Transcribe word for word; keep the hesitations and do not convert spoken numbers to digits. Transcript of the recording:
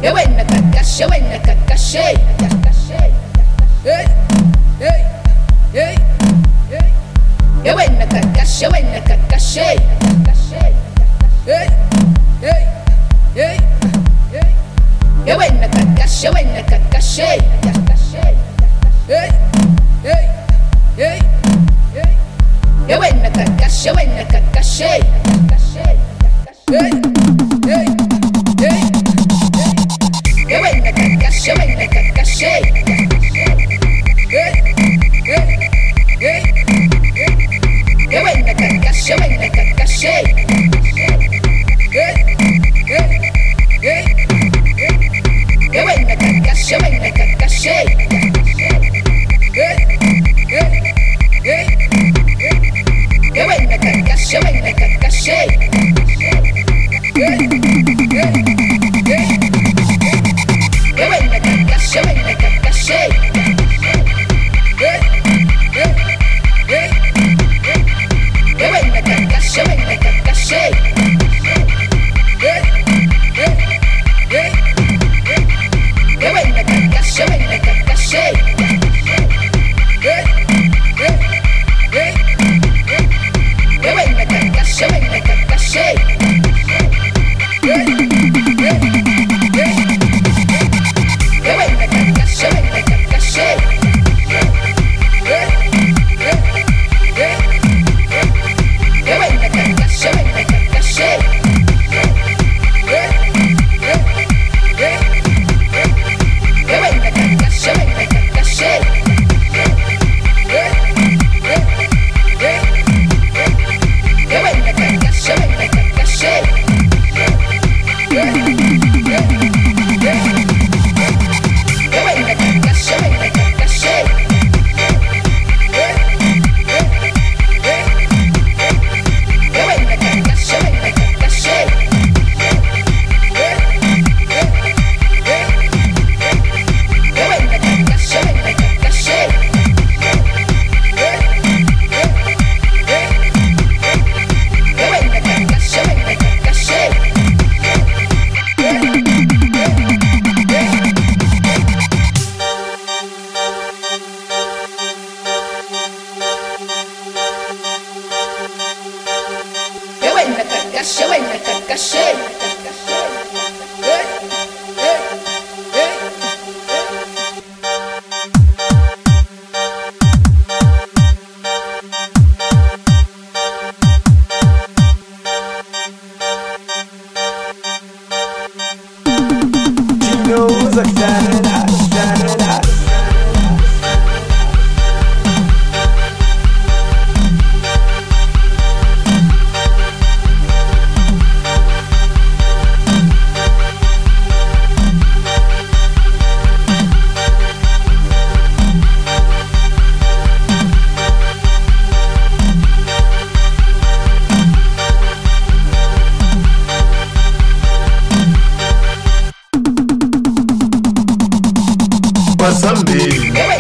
Eu ainda cacachei, eu ainda cacachei. Ei, ei, ei, ei. Eu ainda cacachei, eu ainda cacachei. Ei, ei, ei, ei. Eu ainda cacachei, eu ainda cacachei. Ei, ei, ei, ei. Eu ainda cacachei, eu ainda cacachei. Ei, ei, ei. Eu ainda cacachei, eu ainda cacachei. Ei, ei, ei, ei. Eu ainda cacachei, eu ainda cacachei. Ei, ei, ei, ei. Eu ainda cacachei, eu ainda cacachei. Ei, ei, ei, ei. Eu ainda cacachei, eu ainda cacachei. Ei, ei, ei. Eu ainda cacachei, eu ainda cacachei. Ei, ei, ei, ei. Eu ainda cacachei, eu ainda cacachei. Ei, ei, ei, ei. Eu ainda cacachei, eu ainda cacachei. Ei, ei, ei, ei. Eu ainda cacachei, eu ainda cacachei. Ei, ei, ei. Eu ainda cacachei, eu ainda cacachei. Ei, ei, ei, ei. Eu ainda cacachei, eu ainda cacachei. Ei, ei, ei, ei. Eu ainda cacachei, eu ainda cacachei. Ei, ei, ei, ei. Eu ainda cacachei, eu ainda cacachei. Ei, ei, ei. Eu ainda cacachei, eu ainda cacachei. Ei, ei, ei, ei. Eu ainda cacachei, eu ainda cacachei. Ei, ei, ei, ei. Eu ainda cacachei, eu ainda cacachei. Ei, ei, ei, ei. Eu ainda cacachei, eu ainda cacachei. Ei, ei, ei. Eu ainda cacachei, eu ainda cacachei. Ei, ei, ei, She knows I got it out, got it out. Wasambi.